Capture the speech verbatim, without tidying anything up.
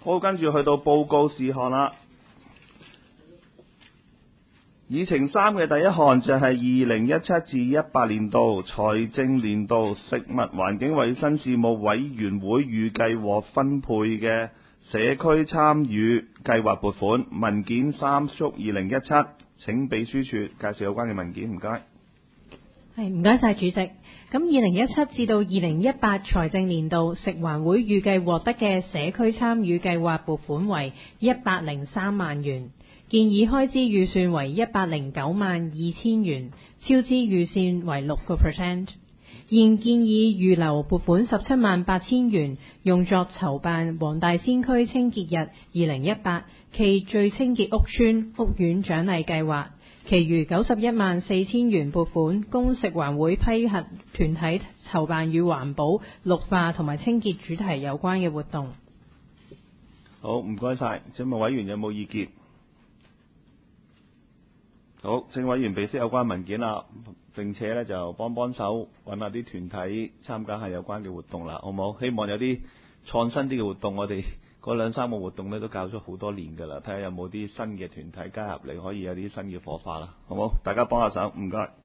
好，跟住去到報告事項啦。議程三嘅第一項就係二零一七至一八年度財政年度食物環境衛生事務委員會預計獲分配嘅社區參與計劃撥款文件三叔二零一七，請秘書處介紹有關嘅文件，唔該。 係，唔該晒主席。咁二零一七至到二零一八財政年度食環會預計獲得嘅社區參與計劃撥款為一百零三萬元，建議開支預算為一百零九萬二千元，超支預算為六個 percent。現建議預留撥款十七萬八千元，用作籌辦黃大仙區清潔日二零一八暨最清潔屋邨屋苑獎勵計劃，其餘九十一萬四千元撥款供食環會批核團體籌辦與環保、綠化同埋清潔主題有關嘅活動。 好，唔該晒。請問委員有冇意見？好，請委員備悉有關文件啦，並且咧就幫幫手揾下啲團體參加下有關嘅活動啦，好唔好？希望有啲創新啲嘅活動，我哋嗰兩三個活動咧都搞咗好多年㗎啦，睇下有冇啲新嘅團體加入嚟，可以有啲新嘅火花啦，好唔好？大家幫下手，唔該。